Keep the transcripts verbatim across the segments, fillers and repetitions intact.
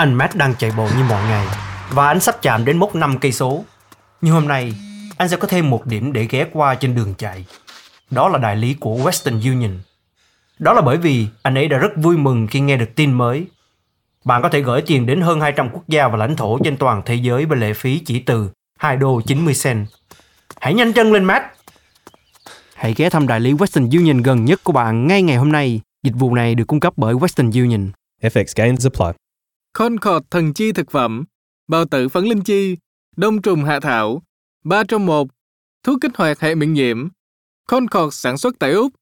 Anh Matt đang chạy bộ như mọi ngày và anh sắp chạm đến mốc năm cây số. Nhưng hôm nay, anh sẽ có thêm một điểm để ghé qua trên đường chạy. Đó là đại lý của Western Union. Đó là bởi vì anh ấy đã rất vui mừng khi nghe được tin mới. Bạn có thể gửi tiền đến hơn hai trăm quốc gia và lãnh thổ trên toàn thế giới với lệ phí chỉ từ hai đô chín mươi cent. Hãy nhanh chân lên, Matt! Hãy ghé thăm đại lý Western Union gần nhất của bạn ngay ngày hôm nay. Dịch vụ này được cung cấp bởi Western Union. F X gains apply. Concord thần chi thực phẩm, bao tử phấn linh chi, đông trùng hạ thảo, ba trong một, thuốc kích hoạt hệ miễn nhiễm. Concord sản xuất tại Úc.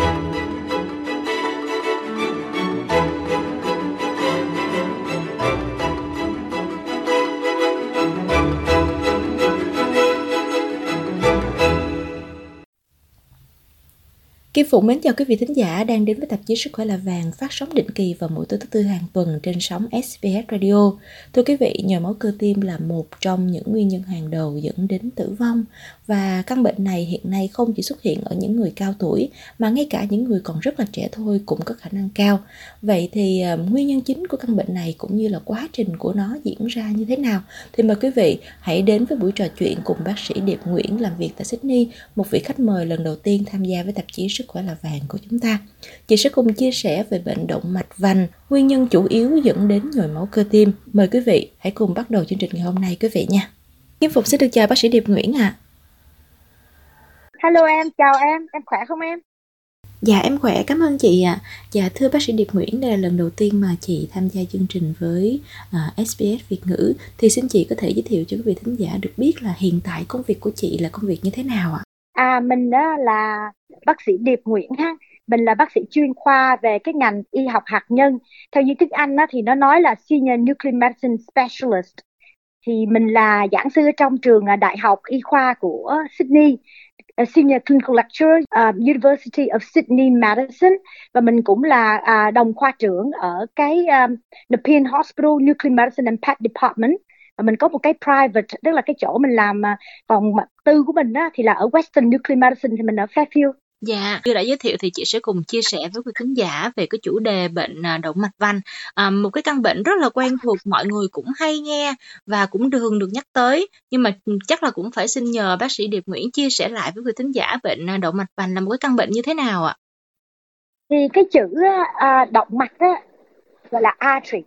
Kim Phụng mến chào quý vị thính giả đang đến với tạp chí Sức khỏe là vàng phát sóng định kỳ vào mỗi tối thứ tư hàng tuần trên sóng ét bê ét Radio. Thưa quý vị, nhồi máu cơ tim là một trong những nguyên nhân hàng đầu dẫn đến tử vong và căn bệnh này hiện nay không chỉ xuất hiện ở những người cao tuổi mà ngay cả những người còn rất là trẻ thôi cũng có khả năng cao. Vậy thì uh, nguyên nhân chính của căn bệnh này cũng như là quá trình của nó diễn ra như thế nào? Thì mời quý vị hãy đến với buổi trò chuyện cùng bác sĩ Điệp Nguyễn làm việc tại Sydney, một vị khách mời lần đầu tiên tham gia với tạp chí Sức khỏe là vàng của chúng ta. Chị sẽ cùng chia sẻ về bệnh động mạch vành, nguyên nhân chủ yếu dẫn đến nhồi máu cơ tim. Mời quý vị hãy cùng bắt đầu chương trình ngày hôm nay quý vị nha. Kim Phục xin được chào bác sĩ Điệp Nguyễn ạ. À. Hello em, chào em, em khỏe không em? Dạ em khỏe, cảm ơn chị ạ. À. Dạ thưa bác sĩ Điệp Nguyễn, đây là lần đầu tiên mà chị tham gia chương trình với uh, ét bê ét Việt ngữ. Thì xin chị có thể giới thiệu cho quý vị thính giả được biết là hiện tại công việc của chị là công việc như thế nào ạ? À? à mình đó là bác sĩ Điệp Nguyễn ha. Mình là bác sĩ chuyên khoa về cái ngành y học hạt nhân. Theo như tiếng Anh đó, thì nó nói là Senior Nuclear Medicine Specialist. Thì mình là giảng sư ở trong trường Đại học Y khoa của Sydney, Senior Clinical Lecturer, uh, University of Sydney Medicine. Và mình cũng là uh, đồng khoa trưởng ở cái um, Nepean Hospital Nuclear Medicine and Pet Department. Và mình có một cái private, tức là cái chỗ mình làm uh, phòng tư của mình đó, thì là ở Western Nuclear Medicine, thì mình ở Fairfield. Dạ, như đã giới thiệu thì chị sẽ cùng chia sẻ với quý khán giả về cái chủ đề bệnh động mạch vành, à, một cái căn bệnh rất là quen thuộc, mọi người cũng hay nghe và cũng thường được nhắc tới, nhưng mà chắc là cũng phải xin nhờ bác sĩ Điệp Nguyễn chia sẻ lại với quý khán giả bệnh động mạch vành là một cái căn bệnh như thế nào ạ? Thì cái chữ uh, động mạch á, gọi là artery,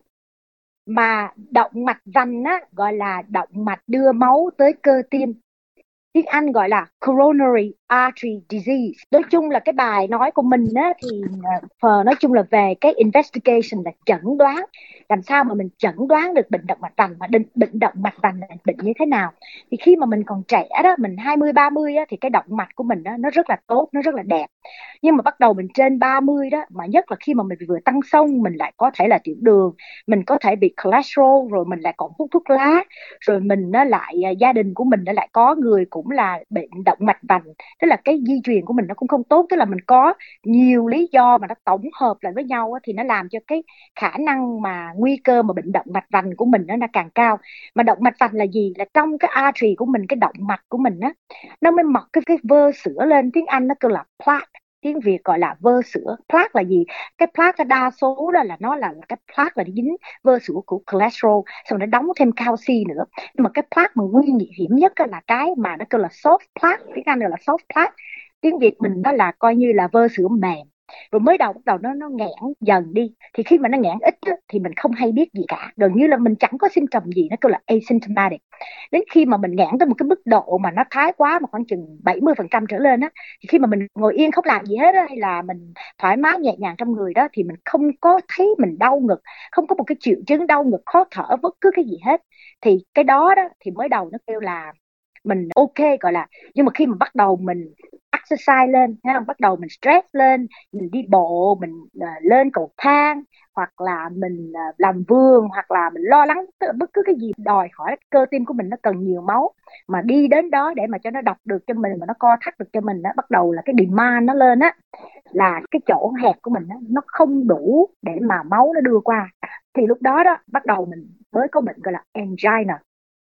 mà động mạch vành á, gọi là động mạch đưa máu tới cơ tim. Tiếng Anh gọi là coronary artery disease. Nói chung là cái bài nói của mình á, thì uh, nói chung là về cái investigation, là chẩn đoán. Làm sao mà mình chẩn đoán được bệnh động mạch vành, mà định, bệnh động mạch vành là bệnh như thế nào. Thì khi mà mình còn trẻ đó, mình hai mươi ba mươi á, thì cái động mạch của mình đó, nó rất là tốt, nó rất là đẹp. Nhưng mà bắt đầu mình trên ba mươi đó, mà nhất là khi mà mình vừa tăng xông, mình lại có thể là tiểu đường, mình có thể bị cholesterol, rồi mình lại còn hút thuốc lá, rồi mình nó lại, gia đình của mình nó lại có người cũng là bệnh động mạch vành, tức là cái di truyền của mình nó cũng không tốt, tức là mình có nhiều lý do mà nó tổng hợp lại với nhau á, thì nó làm cho cái khả năng mà nguy cơ mà bệnh động mạch vành của mình nó là càng cao. Mà động mạch vành là gì? Là trong cái artery của mình, cái động mạch của mình á, nó mới mọc cái cái vơ sữa lên, tiếng Anh nó kêu là plaque, tiếng Việt gọi là vơ sữa. Plaque là gì? Cái plaque đa số đó là nó là, là cái plaque là dính vơ sữa của cholesterol, xong nó đóng thêm canxi nữa. Nhưng mà cái plaque mà nguy hiểm nhất là cái mà nó kêu là soft plaque, tiếng Anh gọi là soft plaque, tiếng Việt mình đó là coi như là vơ sữa mềm. Rồi mới đầu bắt đầu nó nó nghẽn dần đi, thì khi mà nó nghẽn ít á, thì mình không hay biết gì cả, gần như là mình chẳng có symptom gì, nó kêu là asymptomatic. Đến khi mà mình nghẽn tới một cái mức độ mà nó thái quá, mà khoảng chừng bảy mươi phần trăm trở lên á, thì khi mà mình ngồi yên không làm gì hết á, hay là mình thoải mái nhẹ nhàng trong người đó, thì mình không có thấy mình đau ngực, không có một cái triệu chứng đau ngực, khó thở, bất cứ cái gì hết. Thì cái đó đó thì mới đầu nó kêu là mình ok, gọi là. Nhưng mà khi mà bắt đầu mình exercise lên, bắt đầu mình stress lên, mình đi bộ, mình uh, lên cầu thang, hoặc là mình uh, làm vườn, hoặc là mình lo lắng bất cứ cái gì đòi hỏi cơ tim của mình nó cần nhiều máu, mà đi đến đó để mà cho nó đọc được cho mình, mà nó co thắt được cho mình đó, bắt đầu là cái demand nó lên á, là cái chỗ hẹp của mình đó, nó không đủ để mà máu nó đưa qua. Thì lúc đó đó bắt đầu mình mới có bệnh gọi là angina.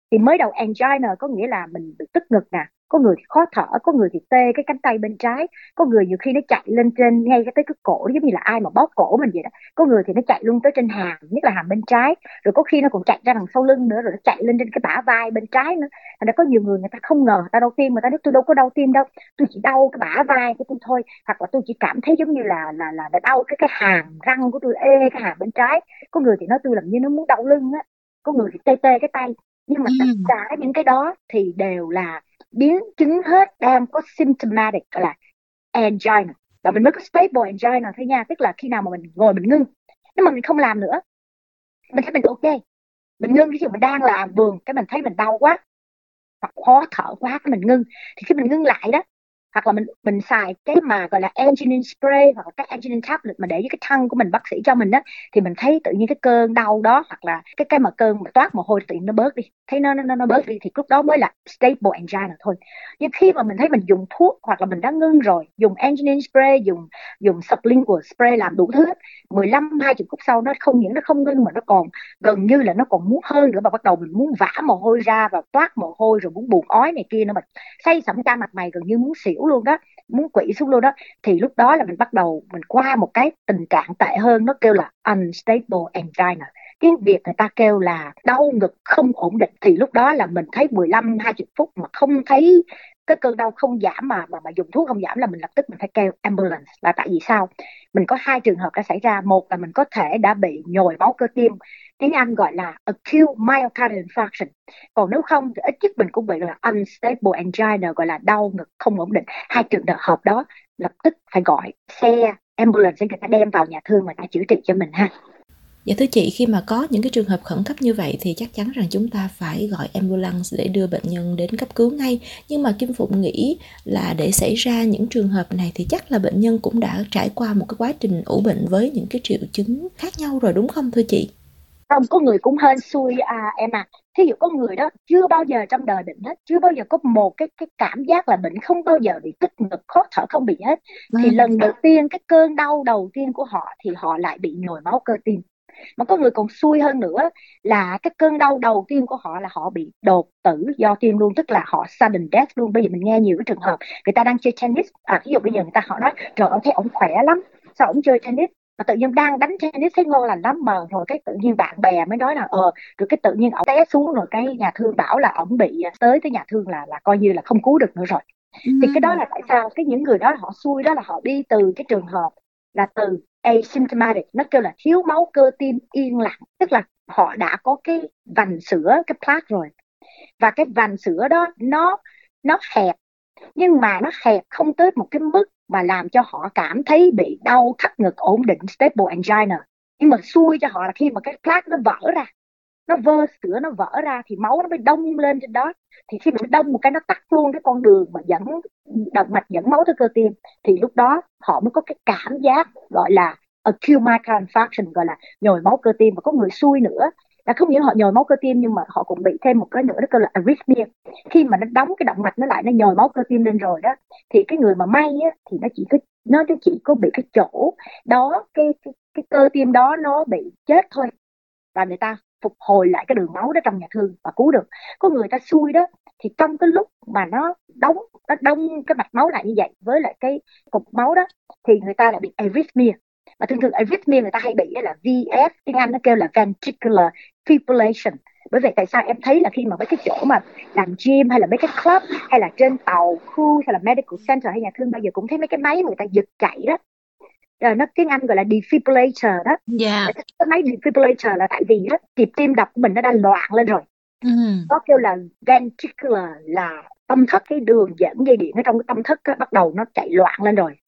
Thì mới đầu angina có nghĩa là mình bị tức ngực nè, có người thì khó thở, có người thì tê cái cánh tay bên trái, có người nhiều khi nó chạy lên trên ngay cái tới cái cổ, giống như là ai mà bóp cổ mình vậy đó. Có người thì nó chạy luôn tới trên hàm, nhất là hàm bên trái, rồi có khi nó còn chạy ra đằng sau lưng nữa, rồi nó chạy lên trên cái bả vai bên trái nữa. Thành ra có nhiều người người ta không ngờ người ta đau tim, người ta nói tôi đâu có đau tim đâu, tôi chỉ đau cái bả vai của tôi thôi, hoặc là tôi chỉ cảm thấy giống như là là là, là đau cái cái hàm răng của tôi, ê cái hàm bên trái. Có người thì nói tôi làm như nó muốn đau lưng á, có người thì tê tê cái tay. Nhưng mà tất Ừ. cả những cái đó thì đều là biến chứng hết đang có symptomatic, gọi là angina. Và mình mới có stable angina thôi nha, tức là khi nào mà mình ngồi mình ngưng, nếu mà mình không làm nữa, mình thấy mình ok, mình ngưng cái gì mình đang làm vườn, cái mình thấy mình đau quá hoặc khó thở quá, cái mình ngưng. Thì khi mình ngưng lại đó, hoặc là mình mình xài cái mà gọi là anginin spray hoặc là cái anginin tablet mà để với cái thân của mình, bác sĩ cho mình đó, thì mình thấy tự nhiên cái cơn đau đó hoặc là cái cái mà cơn mà toát mồ hôi tự nhiên nó bớt đi, thấy nó nó nó bớt đi, thì lúc đó mới là stable angina thôi. Nhưng khi mà mình thấy mình dùng thuốc hoặc là mình đã ngưng rồi, dùng anginin spray, dùng dùng sublingual spray, làm đủ thứ, mười lăm hai mươi phút sau nó không những nó không ngưng mà nó còn gần như là nó còn muốn hơn nữa, và bắt đầu mình muốn vã mồ hôi ra và toát mồ hôi, rồi muốn buồn ói này kia nữa, mà say sẩm cả mặt mày, gần như muốn xỉu luôn đó, muốn quỵ xuống luôn đó. Thì lúc đó là mình bắt đầu mình qua một cái tình trạng tệ hơn, nó kêu là unstable angina. Cái việc người ta kêu là đau ngực không ổn định, thì lúc đó là mình thấy mười lăm hai mươi phút mà không thấy cái cơn đau không giảm, mà mà mà dùng thuốc không giảm, là mình lập tức mình phải kêu ambulance. Là tại vì sao? Mình có hai trường hợp đã xảy ra. Một là mình có thể đã bị nhồi máu cơ tim, tiếng Anh gọi là acute myocardial infarction. Còn nếu không thì ít nhất mình cũng bị là unstable angina, gọi là đau ngực không ổn định. Hai trường hợp đó lập tức phải gọi xe ambulance để người ta đem vào nhà thương mà ta chữa trị cho mình ha. Dạ thưa chị, khi mà có những cái trường hợp khẩn cấp như vậy thì chắc chắn rằng chúng ta phải gọi ambulance để đưa bệnh nhân đến cấp cứu ngay. Nhưng mà Kim Phụng nghĩ là để xảy ra những trường hợp này thì chắc là bệnh nhân cũng đã trải qua một cái quá trình ủ bệnh với những cái triệu chứng khác nhau rồi, đúng không thưa chị? Không, có người cũng hên xui à, em à. Thí dụ có người đó chưa bao giờ trong đời bệnh hết, chưa bao giờ có một cái cái cảm giác là bệnh, không bao giờ bị tức ngực khó thở, không bị hết. Thì Ừ. lần đầu tiên cái cơn đau đầu tiên của họ thì họ lại bị nhồi máu cơ tim. Mà có người còn xui hơn nữa là cái cơn đau đầu tiên của họ là họ bị đột tử do tim luôn, tức là họ sudden death luôn. Bây giờ mình nghe nhiều cái trường hợp người ta đang chơi tennis, à ví dụ bây giờ người ta họ nói trời ơi thấy ổng khỏe lắm, sao ổng chơi tennis mà tự nhiên đang đánh tennis thấy ngon lành lắm, mà rồi cái tự nhiên bạn bè mới nói là ờ rồi cái tự nhiên ổng té xuống, rồi cái nhà thương bảo là ổng bị tới tới nhà thương là là coi như là không cứu được nữa rồi. Ừ. Thì cái đó là tại sao cái những người đó họ xui, đó là họ đi từ cái trường hợp là từ asymptomatic, nó kêu là thiếu máu cơ tim yên lặng, tức là họ đã có cái vành sữa, cái plaque rồi, và cái vành sữa đó nó nó hẹp, nhưng mà nó hẹp không tới một cái mức mà làm cho họ cảm thấy bị đau thắt ngực ổn định stable angina. Nhưng mà xui cho họ là khi mà cái plaque nó vỡ ra, nó vơ sữa nó vỡ ra thì máu nó mới đông lên trên đó. Thì khi mình đông một cái nó tắt luôn cái con đường mà dẫn động mạch dẫn máu tới cơ tim, thì lúc đó họ mới có cái cảm giác gọi là acute myocardial infarction, gọi là nhồi máu cơ tim. Và có người xui nữa là không những họ nhồi máu cơ tim nhưng mà họ cũng bị thêm một cái nữa, đó gọi là arrhythmia. Khi mà nó đóng cái động mạch nó lại, nó nhồi máu cơ tim lên rồi đó, thì cái người mà may á, thì nó chỉ có nó chỉ có bị cái chỗ đó, cái cái, cái cơ tim đó nó bị chết thôi, và người ta phục hồi lại cái đường máu đó trong nhà thương và cứu được. Có người ta xui đó thì trong cái lúc mà nó đóng nó đông cái mạch máu lại như vậy với lại cái cục máu đó, thì người ta lại bị arrhythmia. Mà thường thường arrhythmia người ta hay bị là vê ép, tiếng Anh nó kêu là ventricular fibrillation. Bởi vậy tại sao em thấy là khi mà mấy cái chỗ mà làm gym hay là mấy cái club hay là trên tàu cruise hay là medical center hay nhà thương bao giờ cũng thấy mấy cái máy người ta giật chạy đó, rồi nó tiếng Anh gọi là defibrillator đó. Dạ. Cái máy defibrillator là tại vì đó, nhịp tim đập của mình nó đang loạn lên rồi. Ừ. Nó kêu là ventricular, là tâm thất, cái đường dẫn dây điện ở trong cái tâm thất á, bắt đầu nó chạy loạn lên rồi.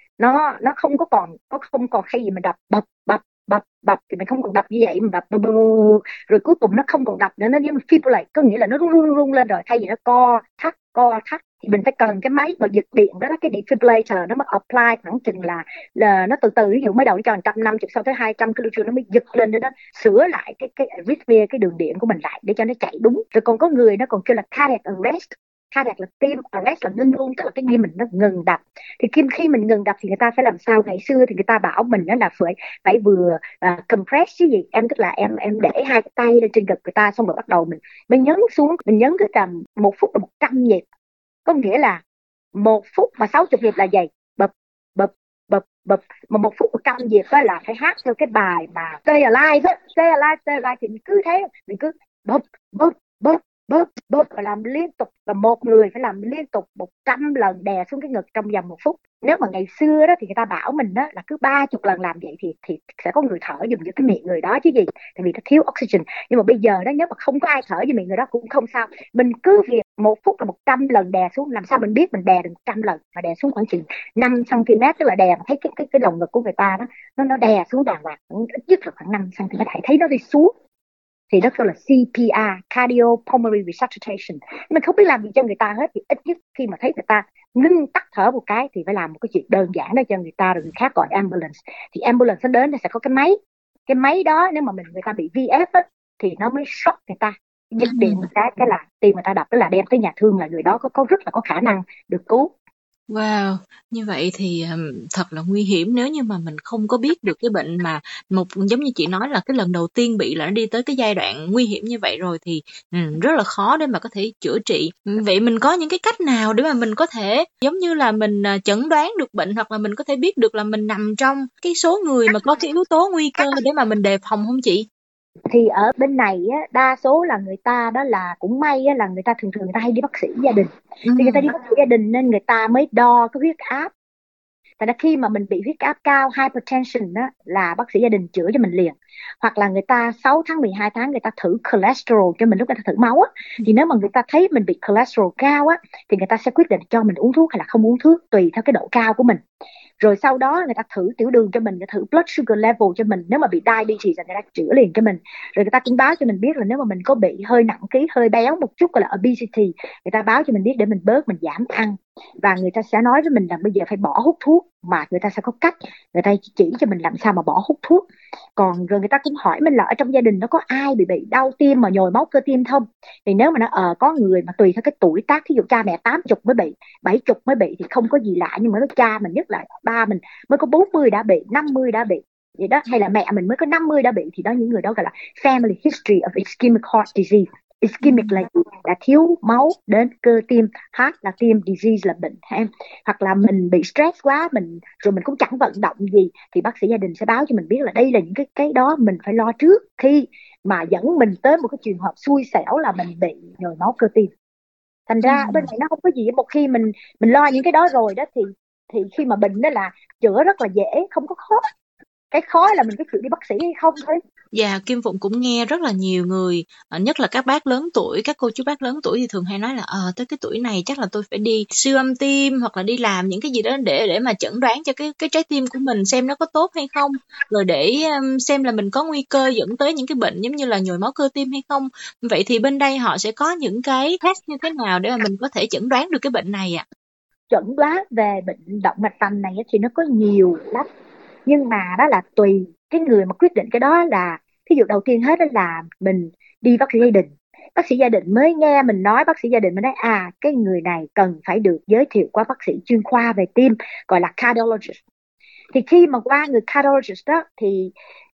Nó nó không có còn có không còn khi gì mà đập bập bập bập bập thì mình không còn đập như vậy mà đập, rồi cuối cùng nó không còn đập nữa, nó giống như fibrillate, có nghĩa là nó rung rung rung lên rồi, thay vì nó co thắt co thắt thì mình phải cần cái máy mà giật điện đó, cái defibrillator nó mới apply khoảng chừng là, là nó từ từ, ví dụ mới đầu nó cho một trăm năm mươi sau tới hai trăm kilo nó mới giật lên đó, đó sửa lại cái cái arrhythmia, cái đường điện của mình lại để cho nó chạy đúng. Rồi còn có người nó còn kêu là cardiac arrest, cardiac là tim, arrest là ngưng luôn, tức là cái tim mình nó ngừng đập. Thì khi khi mình ngừng đập thì người ta phải làm sao? Ngày xưa thì người ta bảo mình đó là phải phải vừa uh, compress chứ gì em, tức là em em để hai cái tay lên trên ngực người ta, xong rồi bắt đầu mình mình nhấn xuống, mình nhấn cái tầm một phút là một trăm nhịp, có nghĩa là một phút mà sáu mươi nhịp là gì? Bập bập bập bập, mà một phút một trăm nhịp đó là phải hát theo cái bài mà Stay Alive á, Stay Alive, Stay Alive, thì mình cứ thế, mình cứ bập bập bập bóp bóp và làm liên tục, và một người phải làm liên tục một trăm lần đè xuống cái ngực trong vòng một phút. Nếu mà ngày xưa đó thì người ta bảo mình đó là cứ ba chục lần làm vậy thì thì sẽ có người thở giùm cho cái miệng người đó chứ gì, tại vì nó thiếu oxygen. Nhưng mà bây giờ đó, nếu mà không có ai thở cho miệng người đó cũng không sao, mình cứ việc một phút là một trăm lần đè xuống. Làm sao mình biết mình đè được một trăm lần? Mà đè xuống khoảng chừng năm xăng ti mét, tức là đè thấy cái cái cái lồng ngực của người ta đó, nó nó đè xuống đàng hoàng, ít nhất là khoảng năm xăng ti mét, hãy thấy nó đi xuống thì đó gọi là xê pê rờ, cardiopulmonary resuscitation. Mình không biết làm gì cho người ta hết, thì ít nhất khi mà thấy người ta ngưng tắt thở một cái thì phải làm một cái chuyện đơn giản đó cho người ta, rồi người khác gọi ambulance. Thì ambulance nó đến, nó sẽ có cái máy, cái máy đó nếu mà mình người ta bị vê ép á, thì nó mới shock người ta, nhịp điện một cái cái là tim người ta đập, tức là đem tới nhà thương, là người đó có, có rất là có khả năng được cứu. Wow, như vậy thì um, thật là nguy hiểm nếu như mà mình không có biết được cái bệnh mà một giống như chị nói là cái lần đầu tiên bị là nó đi tới cái giai đoạn nguy hiểm như vậy rồi thì um, rất là khó để mà có thể chữa trị. Vậy mình có những cái cách nào để mà mình có thể giống như là mình uh, chẩn đoán được bệnh, hoặc là mình có thể biết được là mình nằm trong cái số người mà có cái yếu tố nguy cơ để mà mình đề phòng không chị? Thì ở bên này á, đa số là người ta đó là cũng may á, là người ta thường thường người ta hay đi bác sĩ gia đình. Ừ. Thì người ta đi bác sĩ gia đình nên người ta mới đo cái huyết áp. Tại ra khi mà mình bị huyết áp cao, hypertension đó, là bác sĩ gia đình chữa cho mình liền. Hoặc là người ta sáu tháng, mười hai tháng người ta thử cholesterol cho mình, lúc người ta thử máu á. Thì nếu mà người ta thấy mình bị cholesterol cao á, thì người ta sẽ quyết định cho mình uống thuốc hay là không uống thuốc, tùy theo cái độ cao của mình. Rồi sau đó người ta thử tiểu đường cho mình, người ta thử blood sugar level cho mình. Nếu mà bị diabetes thì người ta chữa liền cho mình. Rồi người ta cũng báo cho mình biết là nếu mà mình có bị hơi nặng ký, hơi béo một chút, gọi là obesity, người ta báo cho mình biết để mình bớt, mình giảm ăn. Và người ta sẽ nói với mình là bây giờ phải bỏ hút thuốc, mà người ta sẽ có cách, người ta chỉ cho mình làm sao mà bỏ hút thuốc. Còn rồi người ta cũng hỏi mình là ở trong gia đình nó có ai bị bị đau tim mà nhồi máu cơ tim không. Thì nếu mà nó ờ có người mà tùy theo cái tuổi tác, ví dụ cha mẹ tám mươi mới bị, bảy mươi mới bị thì không có gì lạ. Nhưng mà nó cha mình, nhất là ba mình mới có bốn mươi đã bị, năm mươi đã bị vậy đó, hay là mẹ mình mới có năm mươi đã bị, thì đó, những người đó gọi là family history of ischemic heart disease. Ischemic là là thiếu máu đến cơ tim, heart là tim, disease là bệnh em. Hoặc là mình bị stress quá, mình rồi mình cũng chẳng vận động gì, thì bác sĩ gia đình sẽ báo cho mình biết là đây là những cái cái đó mình phải lo trước, khi mà dẫn mình tới một cái trường hợp xui xẻo là mình bị nhồi máu cơ tim. Thành ra ừ. bên này nó không có gì, một khi mình mình lo những cái đó rồi đó thì thì khi mà bệnh đó là chữa rất là dễ, không có khó. Cái khó là mình có chịu đi bác sĩ hay không thôi. Dạ, Kim Phụng cũng nghe rất là nhiều người, nhất là các bác lớn tuổi, các cô chú bác lớn tuổi thì thường hay nói là ờ à, tới cái tuổi này chắc là tôi phải đi siêu âm tim hoặc là đi làm những cái gì đó để để mà chẩn đoán cho cái cái trái tim của mình xem nó có tốt hay không, rồi để um, xem là mình có nguy cơ dẫn tới những cái bệnh giống như là nhồi máu cơ tim hay không. Vậy thì bên đây họ sẽ có những cái test như thế nào để mà mình có thể chẩn đoán được cái bệnh này ạ? À? Chẩn đoán về bệnh động mạch vành này thì nó có nhiều lắm, nhưng mà đó là tùy cái người mà quyết định cái đó. Là ví dụ đầu tiên hết đó là mình đi bác sĩ gia đình, bác sĩ gia đình mới nghe mình nói, bác sĩ gia đình mới nói à cái người này cần phải được giới thiệu qua bác sĩ chuyên khoa về tim, gọi là cardiologist. Thì khi mà qua người cardiologist đó thì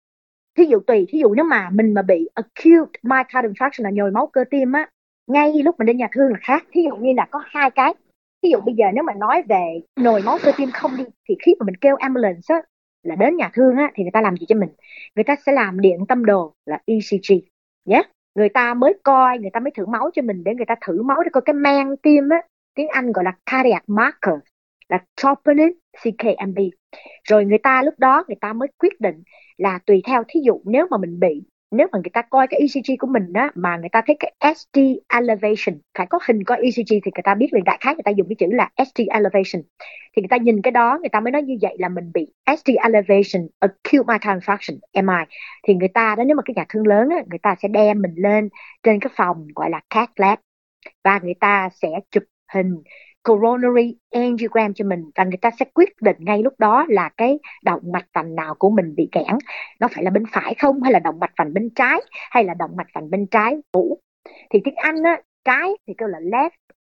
ví dụ tùy, ví dụ nếu mà mình mà bị acute myocardial infarction là nhồi máu cơ tim á, ngay lúc mình đến nhà thương là khác. Ví dụ như là có hai cái, ví dụ bây giờ nếu mà nói về nhồi máu cơ tim không đi, thì khi mà mình kêu ambulance á, là đến nhà thương á, thì người ta làm gì cho mình? Người ta sẽ làm điện tâm đồ là e xê giê nhé. Yeah? Người ta mới coi, người ta mới thử máu cho mình, để người ta thử máu để coi cái men tim á, tiếng Anh gọi là cardiac marker, là troponin xê ca em bê. Rồi người ta lúc đó người ta mới quyết định là tùy theo, thí dụ nếu mà mình bị, nếu mà người ta coi cái e xê giê của mình đó mà người ta thấy cái ét tê elevation, phải có hình coi e xê giê thì người ta biết liền, đại khái người ta dùng cái chữ là ét tê elevation. Thì người ta nhìn cái đó, người ta mới nói như vậy là mình bị ét tê elevation acute myocardial infarction em i. Thì người ta đó, nếu mà cái nhà thương lớn á, người ta sẽ đem mình lên trên cái phòng gọi là cath lab, và người ta sẽ chụp hình coronary angiogram cho mình, và người ta sẽ quyết định ngay lúc đó là cái động mạch vành nào của mình bị kẽn, nó phải là bên phải không, hay là động mạch vành bên trái, hay là động mạch vành bên trái vũ. Thì tiếng Anh á, trái thì kêu là left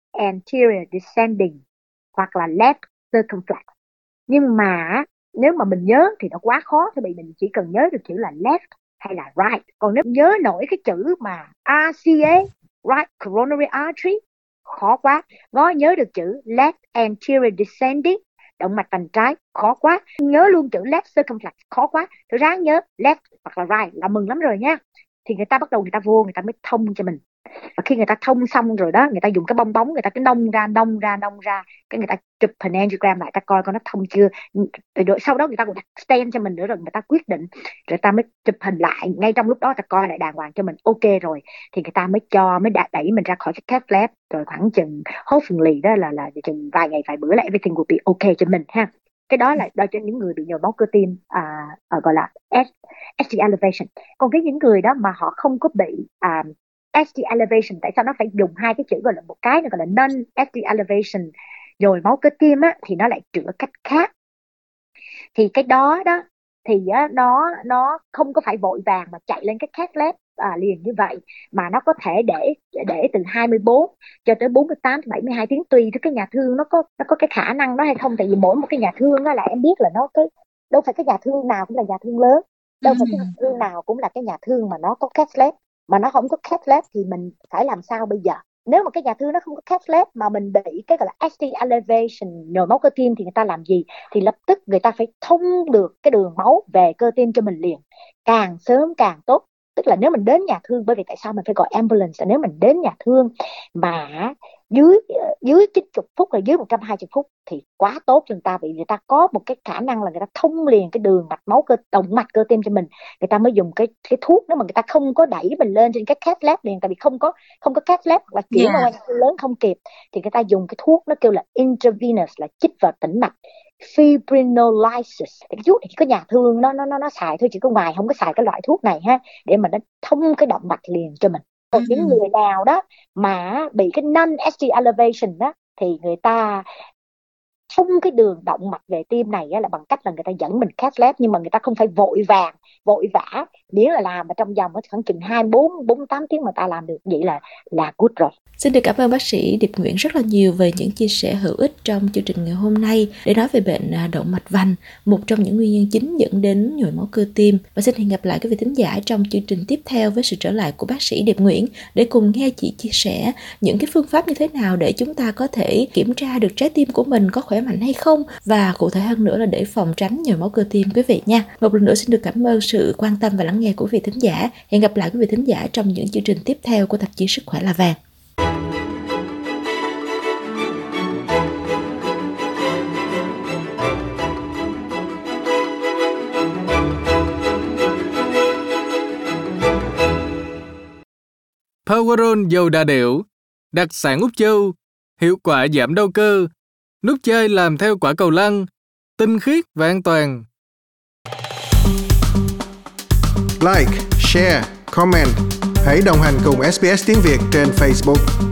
anterior descending hoặc là left circumflex. Nhưng mà nếu mà mình nhớ thì nó quá khó, thì mình chỉ cần nhớ được chữ là left hay là right. Còn nếu nhớ nổi cái chữ mà R C A, right coronary artery, khó quá. Ngó nhớ được chữ left anterior descending, động mạch vành trái, khó quá. Nhớ luôn chữ left circumflex, khó quá. Tôi ráng nhớ left hoặc là right là mừng lắm rồi nha. Thì người ta bắt đầu người ta vô, người ta mới thông cho mình. Và khi người ta thông xong rồi đó, người ta dùng cái bong bóng, người ta cứ nông ra, nông ra, nông ra. Cái người ta chụp hình angiogram lại, ta coi coi nó thông chưa. Rồi sau đó người ta còn đặt stent cho mình nữa, rồi người ta quyết định. Rồi ta mới chụp hình lại, ngay trong lúc đó ta coi lại đàng hoàng cho mình, ok rồi. Thì người ta mới cho, mới đẩy mình ra khỏi cái cath lab. Rồi khoảng chừng, hopefully đó là, là chừng vài ngày, vài bữa là everything will be ok cho mình ha. Cái đó là đo cho những người bị nhồi máu cơ tim, à, à, gọi là S T elevation. Còn cái những người đó mà họ không có bị à, S T elevation, tại sao nó phải dùng hai cái chữ, gọi là một cái nó gọi là non S T elevation, nhồi máu cơ tim á, thì nó lại chữa cách khác. Thì cái đó đó thì á, nó nó không có phải vội vàng mà chạy lên cái cath lab à, liền như vậy, mà nó có thể để để từ hai mươi bốn cho tới bốn mươi tám tới bảy mươi hai tiếng, tùy theo cái nhà thương nó có nó có cái khả năng đó hay không. Tại vì mỗi một cái nhà thương đó là em biết là nó cái đâu phải cái nhà thương nào cũng là nhà thương lớn, đâu phải cái nhà thương nào cũng là cái nhà thương mà nó có cath lab. Mà nó không có cath lab thì mình phải làm sao bây giờ? Nếu mà cái nhà thương nó không có cath lab mà mình bị cái gọi là S T elevation, nhồi máu cơ tim, thì người ta làm gì? Thì lập tức người ta phải thông được cái đường máu về cơ tim cho mình liền, càng sớm càng tốt. Tức là nếu mình đến nhà thương, bởi vì tại sao mình phải gọi ambulance, nếu mình đến nhà thương mà dưới dưới chín mươi phút hay dưới một trăm hai mươi phút thì quá tốt cho người ta, vì người ta có một cái khả năng là người ta thông liền cái đường mạch máu cơ động mạch cơ tim cho mình. Người ta mới dùng cái cái thuốc, nếu mà người ta không có đẩy mình lên trên cái cath lab liền, tại vì không có không có cath lab hoặc là chuyển qua nhà thương lớn không kịp, thì người ta dùng cái thuốc nó kêu là intravenous, là chích vào tĩnh mạch, fibrinolysis. Cái thuốc này chỉ có nhà thương nó nó nó nó xài thôi, chỉ có ngoài không có xài cái loại thuốc này ha, để mà nó thông cái động mạch liền cho mình. Còn những người nào đó mà bị cái non S T elevation đó, thì người ta thông cái đường động mạch về tim này á, là bằng cách là người ta dẫn mình cath lab, nhưng mà người ta không phải vội vàng vội vã, miễn là làm mà trong vòng khoảng chừng hai mươi bốn bốn mươi tám tiếng mà ta làm được vậy là là good rồi. Xin được cảm ơn bác sĩ Điệp Nguyễn rất là nhiều về những chia sẻ hữu ích trong chương trình ngày hôm nay để nói về bệnh động mạch vành, một trong những nguyên nhân chính dẫn đến nhồi máu cơ tim. Và xin hẹn gặp lại quý vị thính giả trong chương trình tiếp theo với sự trở lại của bác sĩ Điệp Nguyễn để cùng nghe chị chia sẻ những cái phương pháp như thế nào để chúng ta có thể kiểm tra được trái tim của mình có khỏe mạnh hay không, và cụ thể hơn nữa là để phòng tránh nhồi máu cơ tim quý vị nha. Một lần nữa xin được cảm ơn sự quan tâm và lắng nghe của quý vị thính giả. Hẹn gặp lại quý vị thính giả trong những chương trình tiếp theo của tạp chí Sức khỏe là vàng. Powerol dầu đà điểu, đặc sản Úc Châu, hiệu quả giảm đau cơ, nút chơi làm theo quả cầu lăn, tinh khiết và an toàn. Like, share, comment. Hãy đồng hành cùng ét bê ét tiếng Việt trên Facebook.